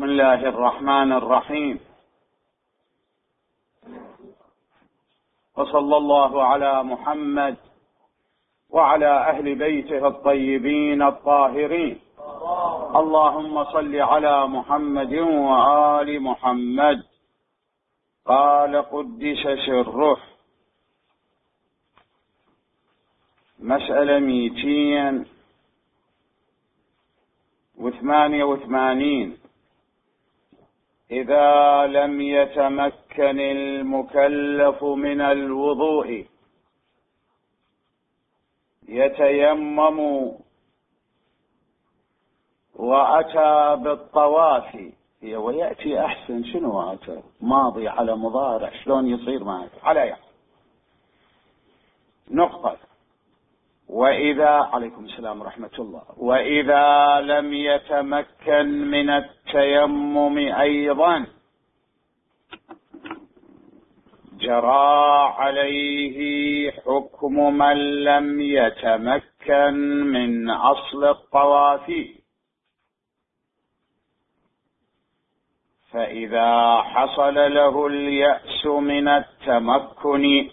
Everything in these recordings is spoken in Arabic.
بسم الله الرحمن الرحيم، وصلى الله على محمد وعلى أهل بيته الطيبين الطاهرين. اللهم صل على محمد وآل محمد. قال قدس سره. مسألة 288. إذا لم يتمكن المكلف من الوضوء يتيمم وأتى بالطواف. ويأتي أحسن. شنو أتى؟ ماضي على مضارع، شلون يصير معك؟ على يحسن. نقطة. وإذا عليكم السلام ورحمة الله. وإذا لم يتمكن من التيمم أيضا جرى عليه حكم من لم يتمكن من أصل الطواف. فإذا حصل له اليأس من التمكن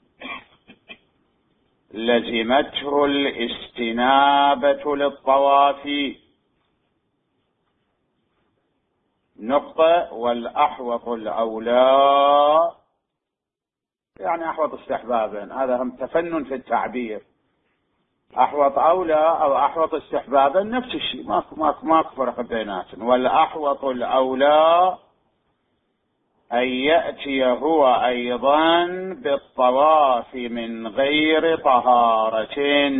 لزمته الاستنابة للطواف. نقطة. والأحوط الأولى، يعني أحوط استحبابا، هذا هم تفنن في التعبير. أحوط أولى أو أحوط استحبابا نفس الشيء، ماكو فرق بيناتهم. والأحوط الأولى أن يأتي هو أيضا بالطواف من غير طهارة.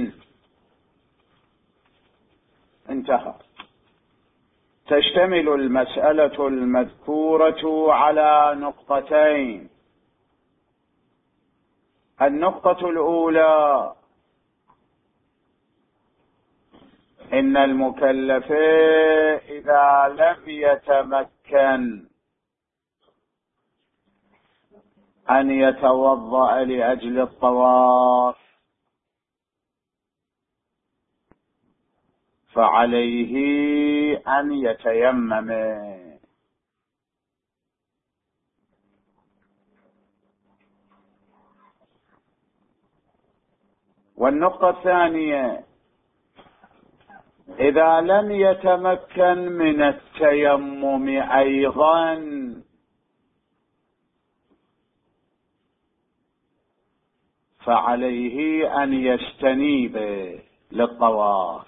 انتهى. تشتمل المسألة المذكورة على نقطتين. النقطة الأولى: إن المكلف إذا لم يتمكن أن يتوضأ لأجل الطواف فعليه أن يتيمم. والنقطة الثانية: إذا لم يتمكن من التيمم أيضا فعليه أن يستنيب للطواف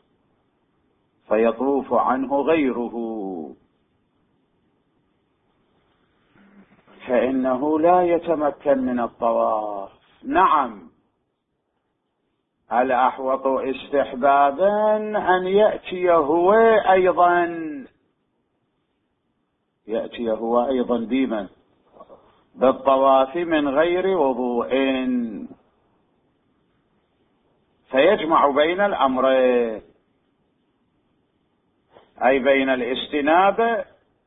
فيطوف عنه غيره، فإنه لا يتمكن من الطواف. نعم، الأحوط استحبابا أن يأتي هو أيضا ديما بالطواف من غير وضوء، فيجمع بين الأمرين، أي بين الاستنابة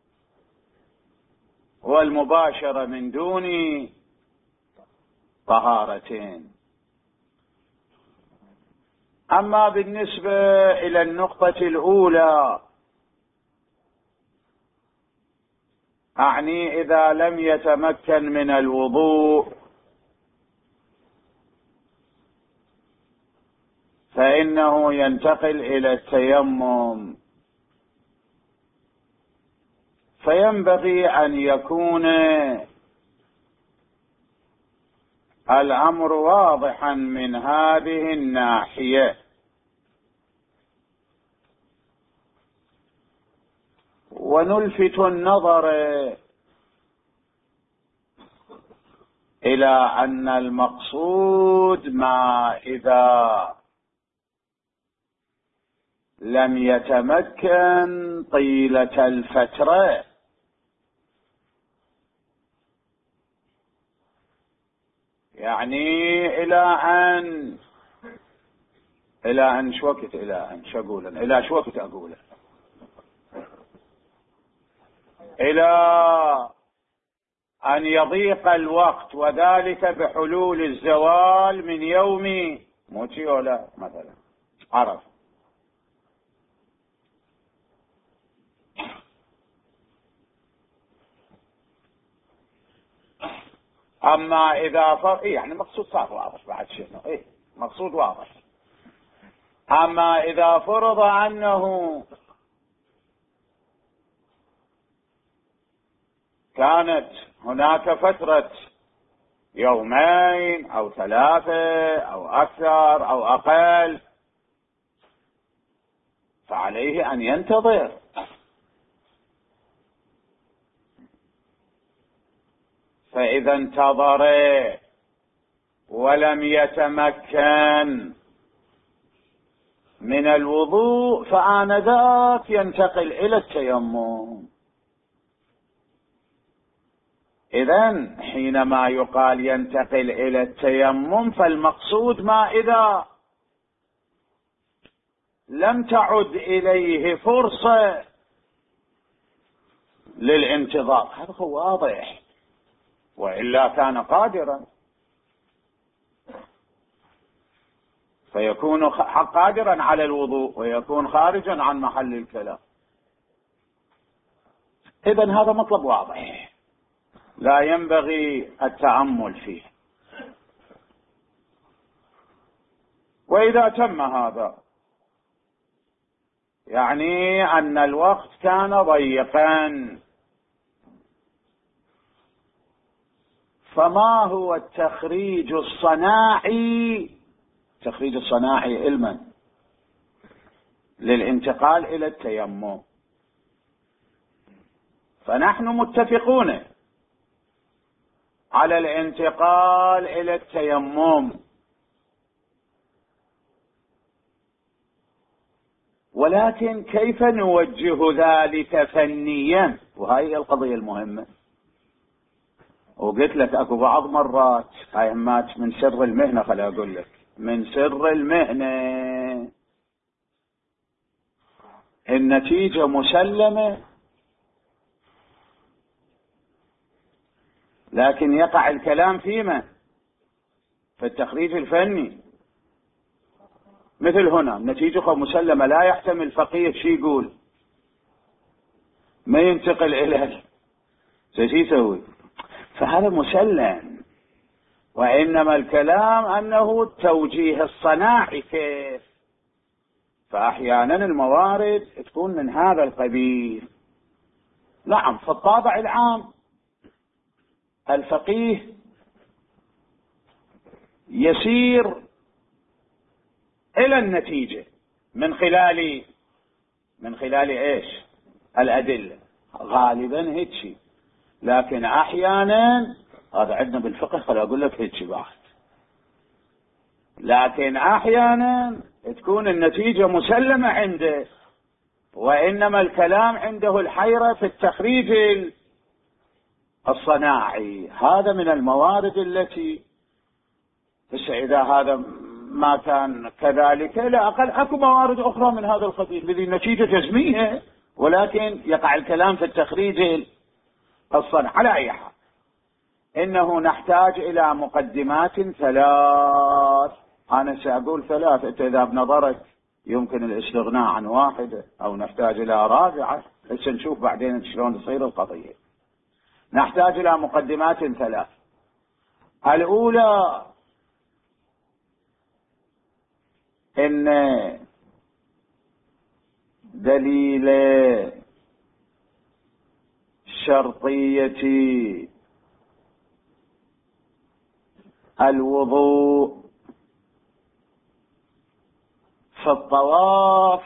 والمباشرة من دون طهارتين. أما بالنسبة إلى النقطة الأولى، أعني إذا لم يتمكن من الوضوء فإنه ينتقل إلى التيمم، فينبغي أن يكون الأمر واضحا من هذه الناحية. ونلفت النظر إلى أن المقصود ما إذا لم يتمكن طيلة الفترة، يعني إلى أن شو وقت إلى أن يضيق الوقت، وذلك بحلول الزوال من يوم موتي ولا مثلا عرف. أما إذا يعني المقصود صار واضح بعد شنو، مقصود واضح. أما إذا فرض أنه كانت هناك فترة يومين أو 3 أو أكثر أو أقل، فعليه أن ينتظر. فإذا انتظر ولم يتمكن من الوضوء فآنذاك ينتقل إلى التيمم. إذن حينما يقال ينتقل إلى التيمم فالمقصود ما إذا لم تعد إليه فرصة للانتظار، هذا هو واضح، وإلا كان قادرا فيكون قادرا على الوضوء ويكون خارجا عن محل الكلام. إذن هذا مطلب واضح لا ينبغي التأمل فيه. وإذا تم هذا يعني أن الوقت كان ضيقا، فما هو التخريج الصناعي، تخريج الصناعي علما للانتقال إلى التيمم؟ فنحن متفقون على الانتقال إلى التيمم، ولكن كيف نوجه ذلك فنيا؟ وهي القضية المهمة. وقلت لك اكو بعض مرات هاي من سر المهنة، خلي اقول لك من سر المهنة النتيجة مسلمة، لكن يقع الكلام فيما في التخريج الفني. مثل هنا النتيجة مسلمة، لا يحتمل فقيه شي يقول ما ينتقل إلى شي يسوي، فهذا مسلم. وإنما الكلام أنه التوجيه الصناعي كيف. فأحيانا الموارد تكون من هذا القبيل. نعم، في الطابع العام الفقيه يسير إلى النتيجة من خلال إيش؟ الأدلة، غالبا هيك شيء. لكن أحيانا هذا عندنا بالفقه، خلي أقول لك هيك بعد، لكن أحيانا تكون النتيجة مسلمة عنده، وإنما الكلام عنده الحيرة في التخريج الصناعي. هذا من الموارد التي إذا هذا ما كان كذلك لا أقل أكو موارد أخرى من هذا القبيل بذي النتيجة جزمية، ولكن يقع الكلام في التخريج الصناعي. على أي حال إنه نحتاج إلى مقدمات 3. أنا سأقول 3، أنت إذا بنظرك يمكن الاستغناء عن واحدة أو نحتاج إلى 4، هسه نشوف بعدين شلون تصير القضية. نحتاج إلى مقدمات 3. الأولى إن دليل شرطية الوضوء في الطواف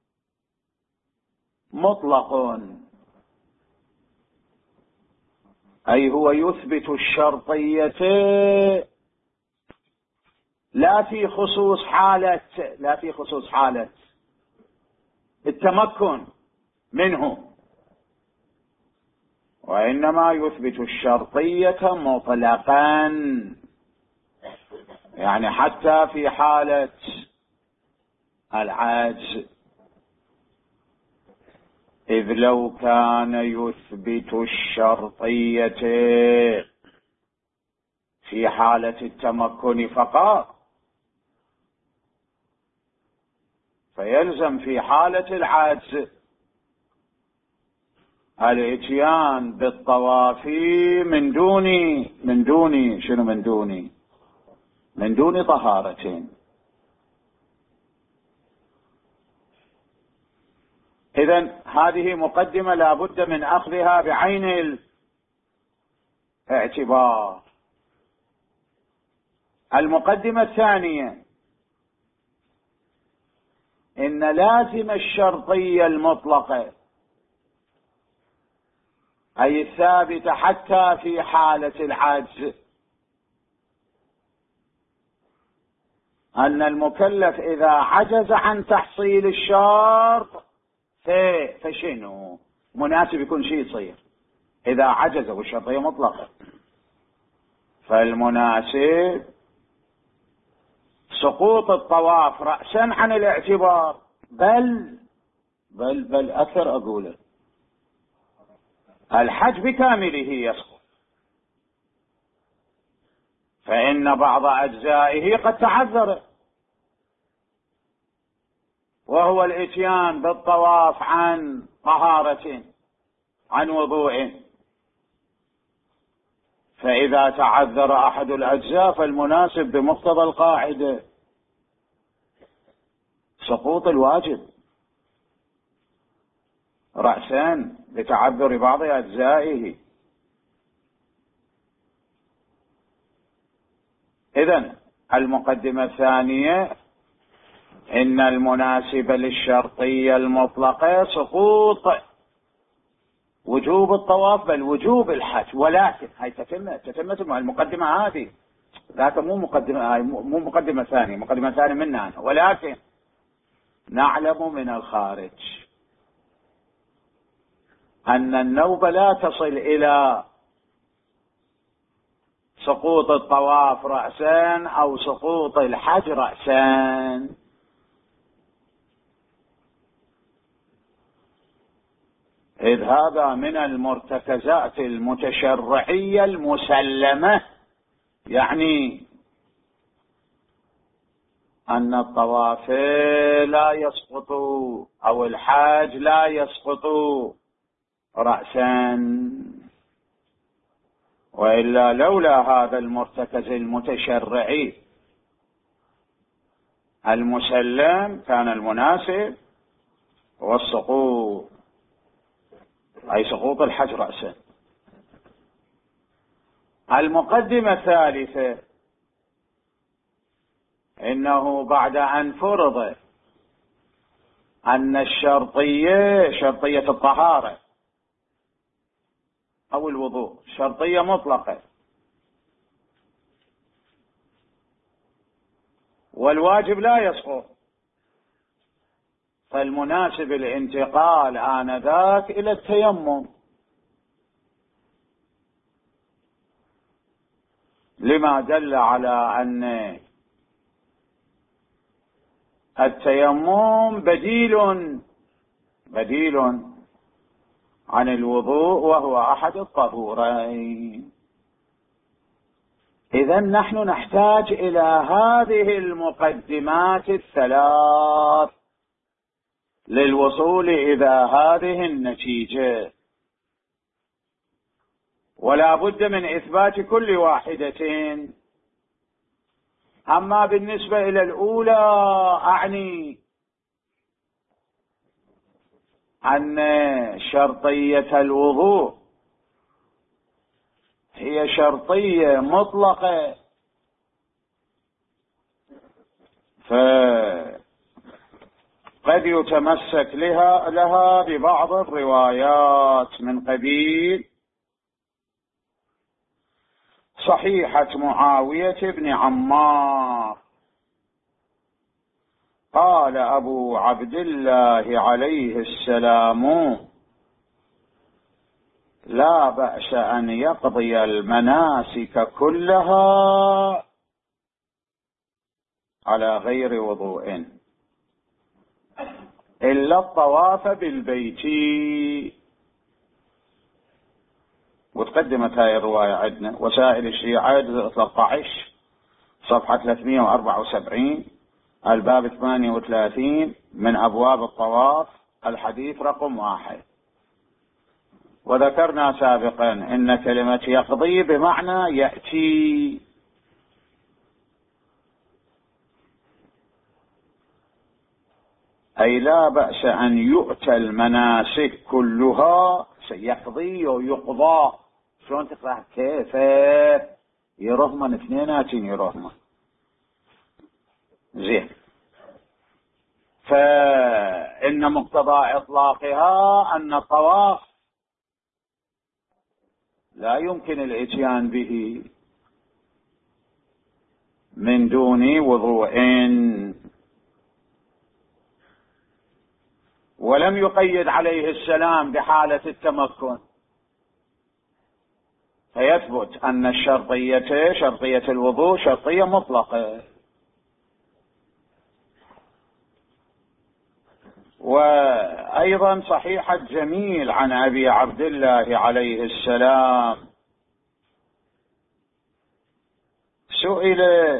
مطلق، أي هو يثبت الشرطية لا في خصوص حالة التمكن منه، وإنما يثبت الشرطية مطلقا، يعني حتى في حالة العجز. إذ لو كان يثبت الشرطية في حالة التمكن فقط، فيلزم في حالة العجز الاتيان بالطواف من دون طهارة. إذن هذه مقدمة لا بد من أخذها بعين الاعتبار. المقدمة الثانية: إن لازم الشرطية المطلقة أي الثابتة حتى في حالة العجز أن المكلف إذا عجز عن تحصيل الشرط فشنو مناسب يكون شيء يصير. إذا عجز والشرطية مطلقة فالمناسب سقوط الطواف رأسا عن الاعتبار، بل أكثر أقوله الحج بكامله يسقط، فإن بعض أجزائه قد تعذر، وهو الإتيان بالطواف عن طهارة عن وضوء. فإذا تعذر أحد الأجزاء فالمناسب بمقتضى القاعدة سقوط الواجب رأسا لتعذر بعض أجزائه. إذن المقدمة الثانية: إن المناسب للشرطية المطلقة سقوط وجوب الطواف بل وجوب الحج. ولكن هاي تتمة المقدمة هذه، لكن مو مقدمة ثانية، مقدمة ثانية منا أنا. ولكن نعلم من الخارج أن النوبة لا تصل إلى سقوط الطواف رأسا أو سقوط الحج رأسا، إذ هذا من المرتكزات المتشرعية المسلمة، يعني أن الطواف لا يسقط أو الحاج لا يسقط رأسا، وإلا لولا هذا المرتكز المتشرعي المسلم كان المناسب والسقوط أي سقوط الحج رأسا. المقدمة الثالثة: إنه بعد أن فرض أن شرطية الطهارة أو الوضوء شرطية مطلقة والواجب لا يسقط، فالمناسب الانتقال آنذاك إلى التيمم، لما دل على أن التيمم بديل عن الوضوء وهو أحد الطهورين. إذن نحن نحتاج إلى هذه المقدمات الثلاث للوصول إلى هذه النتيجة، ولا بد من إثبات كل واحدة. أما بالنسبة إلى الأولى أعني أن شرطية الوضوء هي شرطية مطلقة، فقد يتمسك لها ببعض الروايات من قبيل صحيحة معاوية بن عمار قال أبو عبد الله عليه السلام: لا بأس أن يقضي المناسك كلها على غير وضوء إلا الطواف بالبيت. وتقدمت هاي الرواية عندنا وسائل الشيعة 13 صفحة 374 الباب 38 من أبواب الطواف الحديث رقم 1. وذكرنا سابقا إن كلمة يقضي بمعنى يأتي، أي لا بأس أن يؤتى المناسك كلها. يقضي ويقضى، شلون تقرأ؟ كيف يرهمن اثنيناتين يرهمن زين. فإن مقتضى إطلاقها أن الطواف لا يمكن الإتيان به من دون وضوء، ولم يقيد عليه السلام بحالة التمكن، فيثبت أن شرطية الوضوء شرطية مطلقة. وأيضا صحيحة جميل عن أبي عبد الله عليه السلام سئل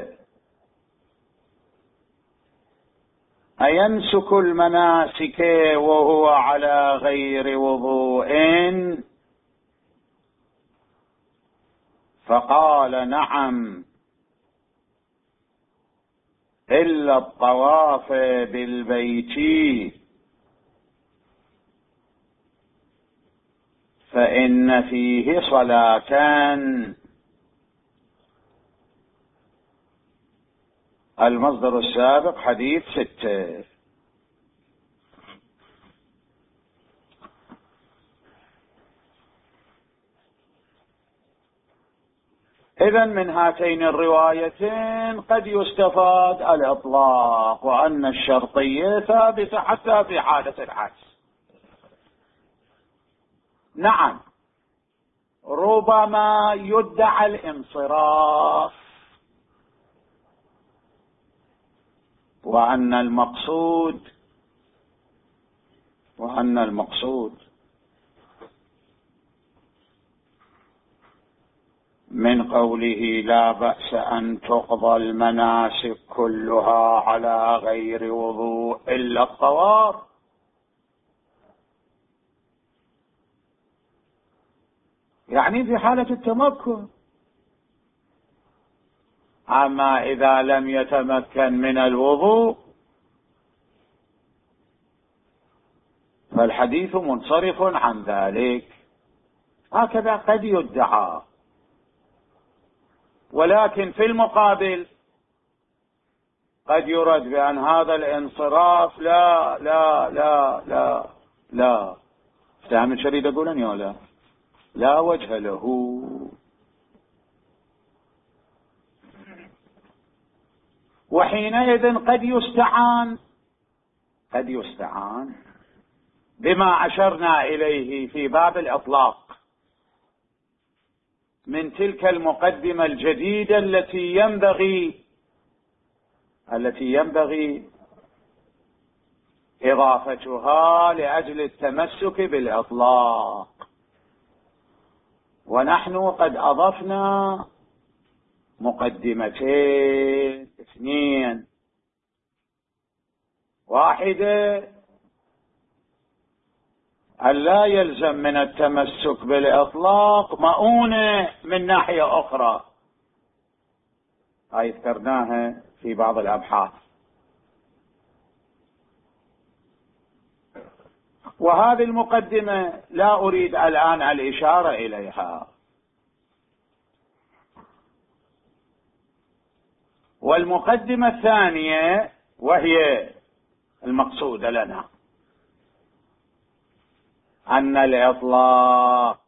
أينسك المناسك وهو على غير وضوء؟ فقال نعم، إلا الطواف بالبيت فإن فيه صلاتان. المصدر السابق حديث 6. إذن من هاتين الروايتين قد يستفاد الإطلاق، وأن الشرطية ثابتة حتى في حالة العكس. نعم، ربما يدعى الانصراف، وأن المقصود من قوله لا بأس أن تقضى المناسك كلها على غير وضوء إلا الطواف، يعني في حالة التمكن. أما إذا لم يتمكن من الوضوء فالحديث منصرف عن ذلك. هكذا قد يدعى، ولكن في المقابل قد يرد بأن هذا الانصراف لا لا لا لا لا فهم شريد أقولن يا لا وجه له. وحينئذ قد يستعان بما أشرنا إليه في باب الإطلاق من تلك المقدمة الجديدة التي ينبغي إضافتها لأجل التمسك بالإطلاق. ونحن قد أضفنا مقدمتين 2: واحدة أن لا يلزم من التمسك بالإطلاق مؤونة من ناحية أخرى، هاي ذكرناها في بعض الأبحاث. وهذه المقدمة لا أريد الآن الإشارة إليها. والمقدمة الثانية وهي المقصودة لنا أن الإطلاق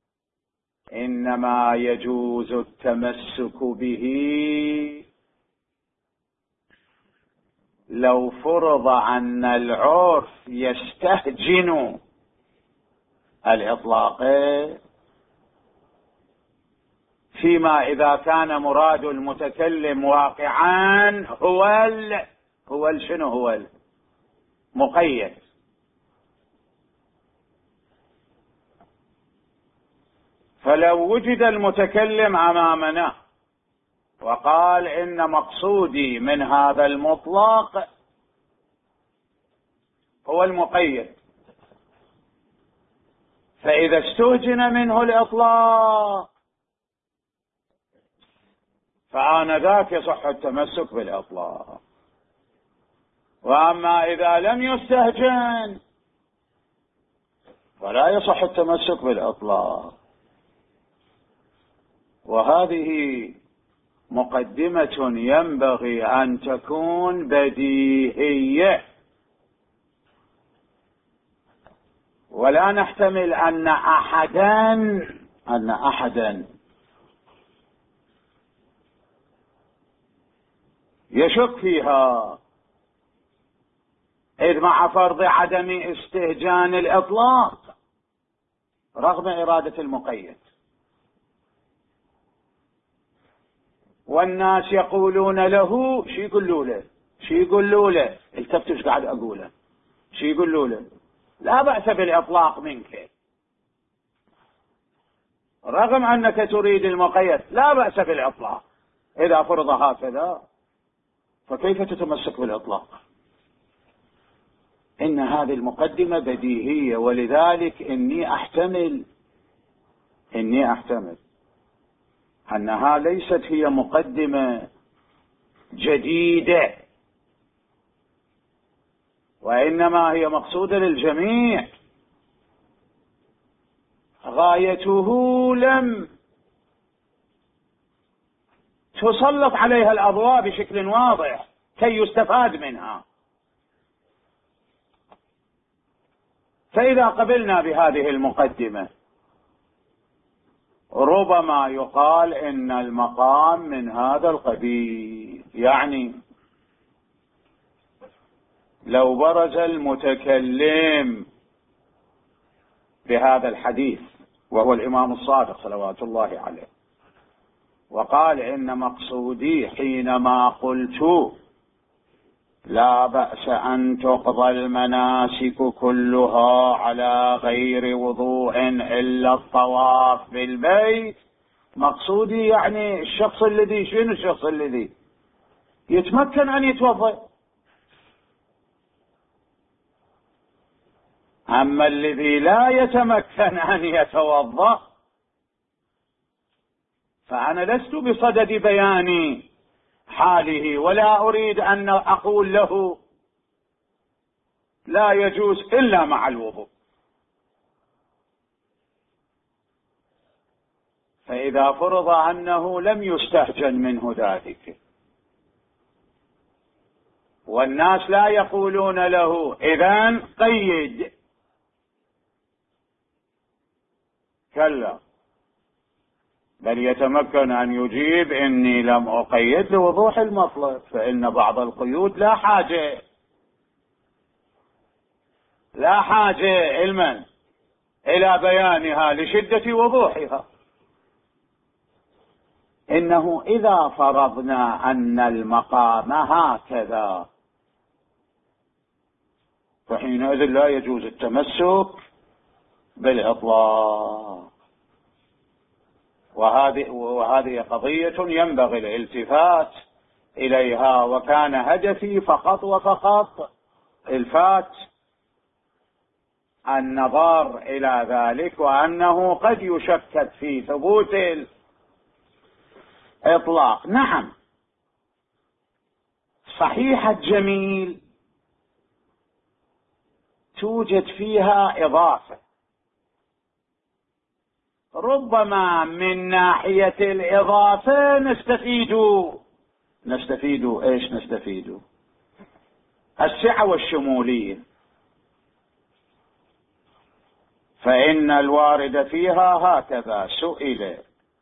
إنما يجوز التمسك به لو فرض أن العرف يستهجن الإطلاق، فيما إذا كان مراد المتكلم واقعا هو المقيد. فلو وجد المتكلم أمامنا وقال إن مقصودي من هذا المطلق هو المقيد، فإذا استهجن منه الإطلاق فآنذاك يصح التمسك بالإطلاق. وأما إذا لم يستهجن فلا يصح التمسك بالإطلاق. وهذه مقدمة ينبغي أن تكون بديهية، ولا نحتمل أن أحدا يشك فيها، إذ مع فرض عدم استهجان الإطلاق رغم إرادة المقيد. والناس يقولون له شي يقولوا له التفتش قاعد أقوله شي يقولوا له لا بأس بالإطلاق منك، رغم أنك تريد المقيد لا بأس بالإطلاق. إذا فرض هكذا فكيف تتمسك بالإطلاق؟ إن هذه المقدمة بديهية، ولذلك إني أحتمل أنها ليست هي مقدمة جديدة، وإنما هي مقصودة للجميع، غايته لم تسلط عليها الأضواء بشكل واضح كي يستفاد منها. فإذا قبلنا بهذه المقدمة ربما يقال إن المقام من هذا القبيل، يعني لو برز المتكلم بهذا الحديث وهو الإمام الصادق صلوات الله عليه وقال إن مقصودي حينما قلت لا بأس أن تقضى المناسك كلها على غير وضوء إلا الطواف بالبيت، مقصودي يعني الشخص الذي يتمكن أن يتوضأ. أما الذي لا يتمكن أن يتوضأ فأنا لست بصدد بيان حاله، ولا أريد أن أقول له لا يجوز إلا مع الوضوء. فإذا فرض أنه لم يستهجن منه ذلك والناس لا يقولون له إذن قيد، كلا، بل يتمكن أن يجيب إني لم أقيد لوضوح المطلب، فإن بعض القيود لا حاجة علما إلى بيانها لشدة وضوحها. إنه إذا فرضنا أن المقام هكذا فحينئذ لا يجوز التمسك بالإطلاق. وهذه قضية ينبغي الالتفات إليها، وكان هدفي فقط الفات النظر إلى ذلك، وأنه قد يشكك في ثبوت الإطلاق. نعم، صحيحة جميل توجد فيها إضافة، ربما من ناحية الإضافة نستفيد السعة والشمولية، فإن الوارد فيها هكذا: سئل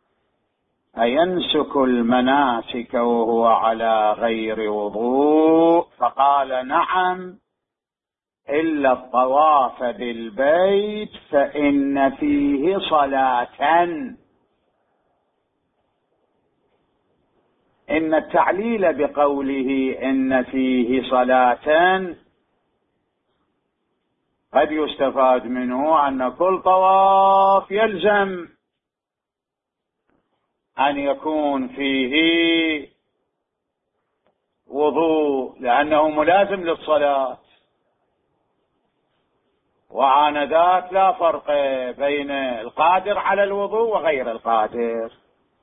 أينسك المناسك وهو على غير وضوء؟ فقال نعم إلا الطواف بالبيت فإن فيه صلاة. إن التعليل بقوله إن فيه صلاة قد يستفاد منه أن كل طواف يلزم أن يكون فيه وضوء، لأنه ملازم للصلاة. وآنذاك لا فرق بين القادر على الوضوء وغير القادر،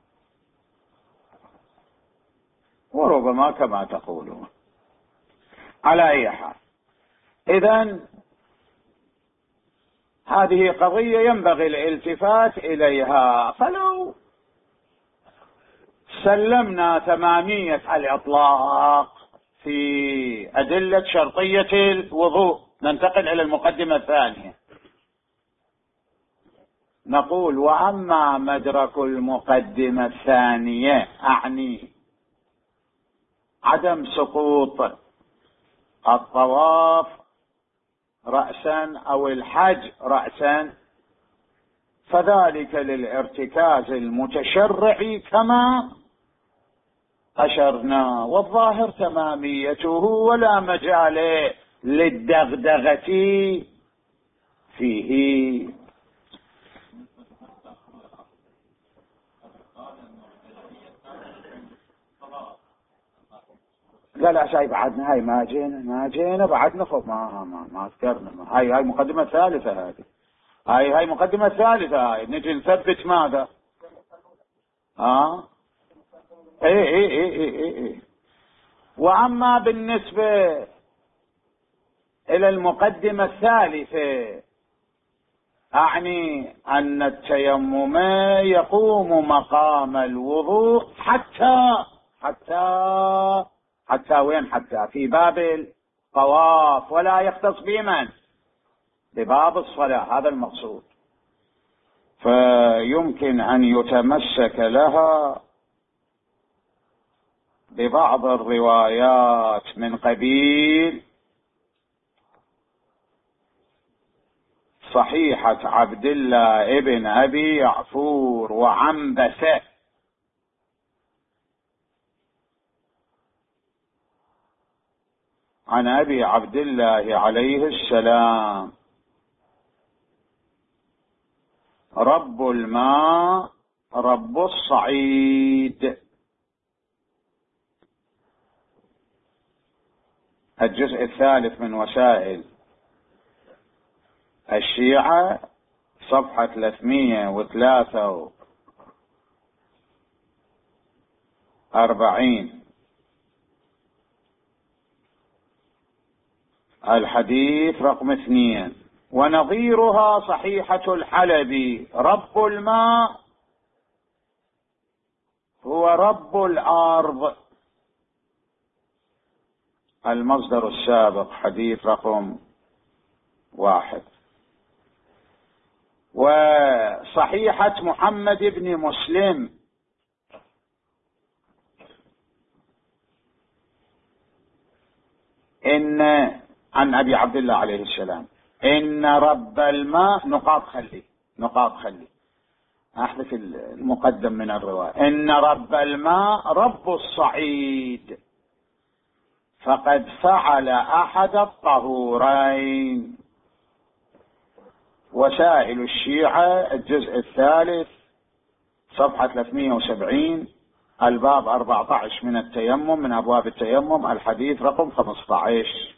وربما كما تقولون. على أي حال، إذن هذه قضية ينبغي الالتفات إليها. فلو سلمنا تمامية الإطلاق في أدلة شرطية الوضوء، ننتقل إلى المقدمة الثانية. نقول: وأما مدرك المقدمة الثانية، أعني عدم سقوط الطواف رأسا أو الحج رأسا، فذلك للارتكاز المتشرعي كما أشرنا، والظاهر تماميته ولا مجال للدغدغة فيه. لا شيء بعدنا، هاي ما جينا بعدنا فوق، ما ذكرنا. هاي مقدمة ثالثة، هاي مقدمة ثالثة. هاي نجي نثبت ماذا؟ ايه. واما بالنسبة الى المقدمة الثالثة، اعني ان التيمم يقوم مقام الوضوء حتى وين؟ حتى في باب الطواف، ولا يختص بمن؟ بباب الصلاة. هذا المقصود. فيمكن أن يتمسك لها ببعض الروايات من قبيل صحيحة عبد الله ابن أبي يعفور وعنبسة عن أبي عبد الله عليه السلام: رب الماء رب الصعيد. الجزء الثالث من وسائل الشيعة، صفحة 343، الحديث رقم 2. ونظيرها صحيحة الحلبي: رب الماء هو رب الأرض. المصدر السابق حديث رقم 1. وصحيحة محمد بن مسلم عن أبي عبد الله عليه السلام: إن رب الماء نقاط خلي أحدث المقدم من الرواية: إن رب الماء رب الصعيد، فقد فعل أحد الطهورين. وسائل الشيعة، الجزء الثالث، صفحة 370، الباب 14 من التيمم، من أبواب التيمم، الحديث رقم 15.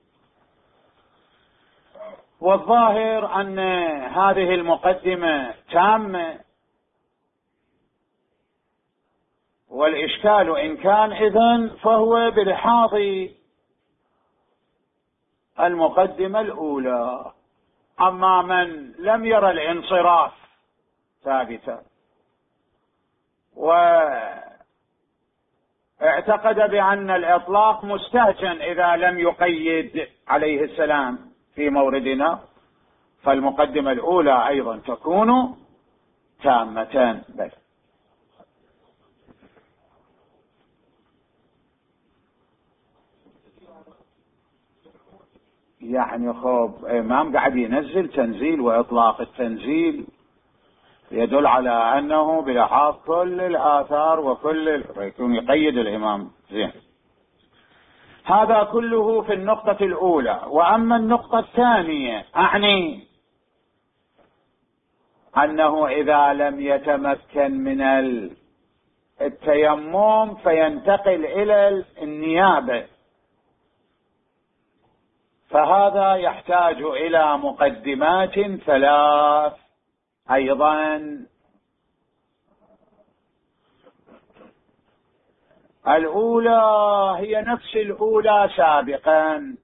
والظاهر أن هذه المقدمة تامة، والإشكال إن كان إذن فهو بلحاظ المقدمة الأولى. أما من لم يرى الانصراف ثابتا واعتقد بأن الإطلاق مستهجن إذا لم يقيد عليه السلام في موردنا، فالمقدمة الأولى أيضا تكون تامة. بل يعني خب إمام قاعد ينزل تنزيل، وإطلاق التنزيل يدل على أنه بلحاظ كل الآثار وكل يكون يقيد الإمام زين. هذا كله في النقطة الأولى. وأما النقطة الثانية، أعني أنه إذا لم يتمكن من التيمم فينتقل إلى النيابة، فهذا يحتاج إلى مقدمات ثلاث أيضا. الأولى هي نفس الأولى سابقا،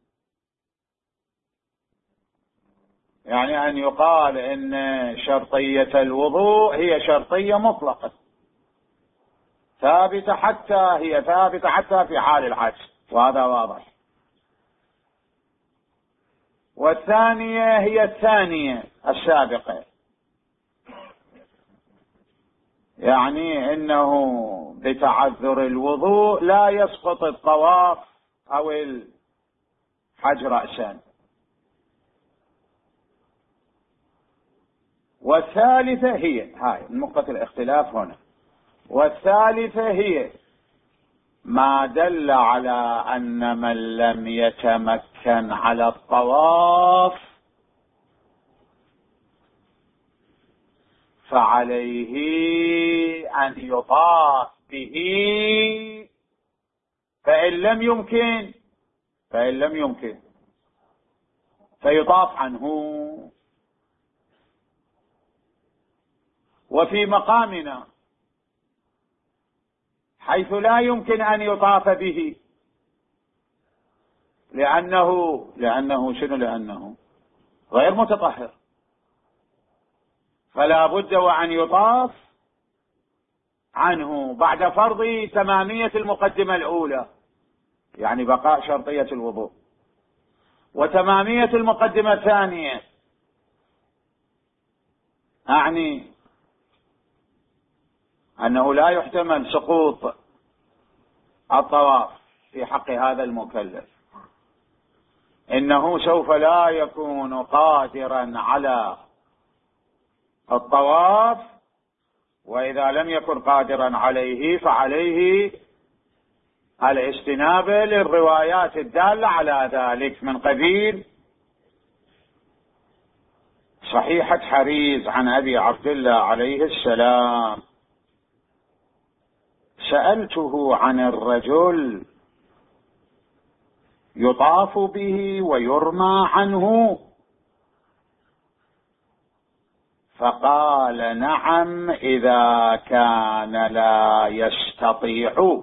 يعني أن يقال إن شرطية الوضوء هي شرطية مطلقة ثابتة، هي ثابتة حتى في حال العجز، وهذا واضح. والثانية هي الثانية السابقة، يعني إنه بتعذر الوضوء لا يسقط الطواف أو الحج رأسا. والثالثة هي هاي نقطة الاختلاف هنا. والثالثة هي ما دل على أن من لم يتمكن على الطواف فعليه أن يطاف به، فإن لم يمكن فيطاف عنه. وفي مقامنا حيث لا يمكن أن يطاف به لأنه شنو؟ لأنه غير متطهر، فلا بد وأن يطاف عنه بعد فرض تمامية المقدمة الأولى، يعني بقاء شرطية الوضوء، وتمامية المقدمة الثانية، أعني أنه لا يحتمل سقوط الطواف في حق هذا المكلف، إنه سوف لا يكون قادرا على الطواف، وإذا لم يكن قادرا عليه فعليه الاستنابة للروايات الدالة على ذلك، من قبيل صحيحة حريز عن أبي عبد الله عليه السلام: سألته عن الرجل يطاف به ويرمى عنه، فقال: نعم إذا كان لا يستطيع.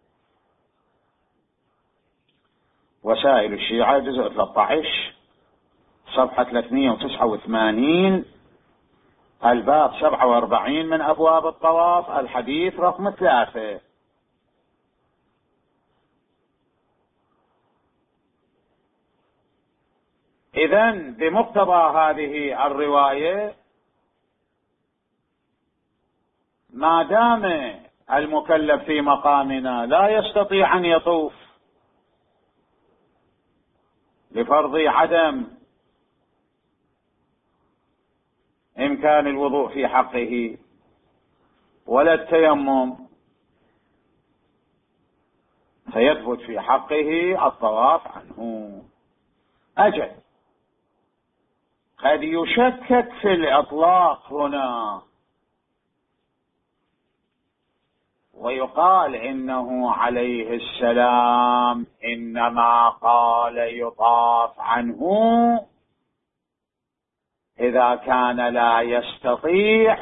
وسائل الشيعة جزء 13 صفحة 389 الباب 47 من أبواب الطواف، الحديث رقم 3. إذن بمقتضى هذه الرواية، ما دام المكلف في مقامنا لا يستطيع أن يطوف لفرض عدم إمكان الوضوء في حقه ولا التيمم، فيثبت في حقه الطواف عنه. أجل قد يشكك في الإطلاق هنا ويقال إنه عليه السلام إنما قال يطاف عنه إذا كان لا يستطيع،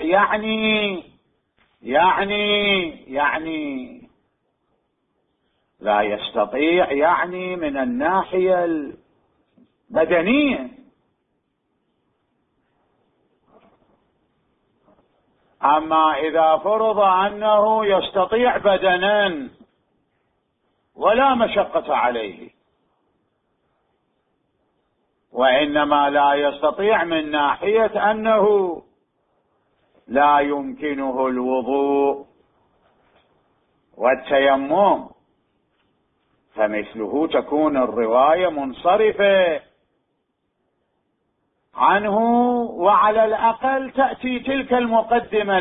يعني لا يستطيع يعني من الناحية البدنية. أما إذا فرض أنه يستطيع بدنا ولا مشقة عليه، وإنما لا يستطيع من ناحية أنه لا يمكنه الوضوء والتيمم، فمثله تكون الرواية منصرفة عنه، وعلى الأقل تأتي تلك المقدمة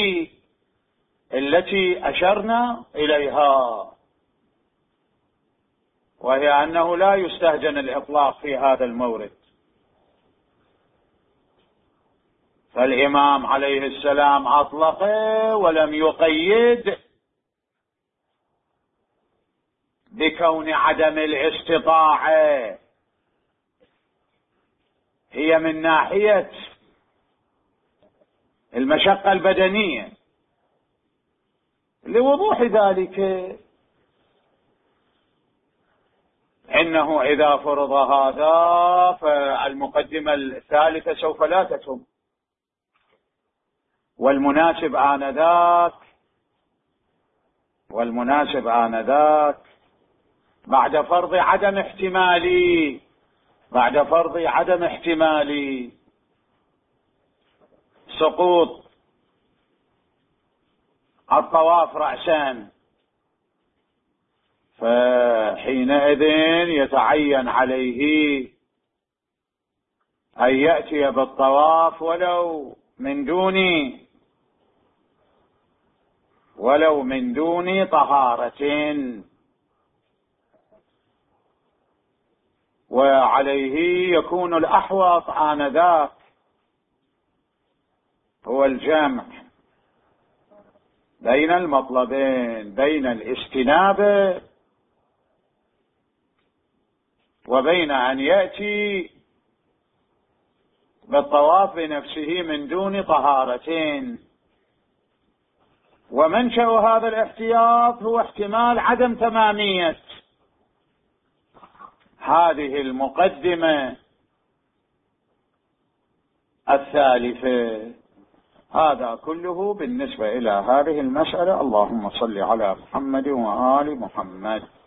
التي أشرنا إليها، وهي أنه لا يستهجن الإطلاق في هذا المورد. فالإمام عليه السلام أطلق ولم يقيد بكون عدم الاستطاعة هي من ناحية المشقة البدنية. لوضوح ذلك إنه إذا فرض هذا فالمقدمة الثالثة سوف لا تتم، والمناسب آنذاك بعد فرض عدم احتمالي سقوط الطواف رأسا، فحينئذ يتعين عليه أن يأتي بالطواف ولو من دون طهارة، وعليه يكون الأحوط آنذاك هو الجمع بين المطلبين، بين الاستنابة وبين أن يأتي بالطواف بنفسه من دون طهارتين. ومنشأ هذا الاحتياط هو احتمال عدم تمامية هذه المقدمة الثالثة. هذا كله بالنسبة إلى هذه المسألة. اللهم صل على محمد وآل محمد.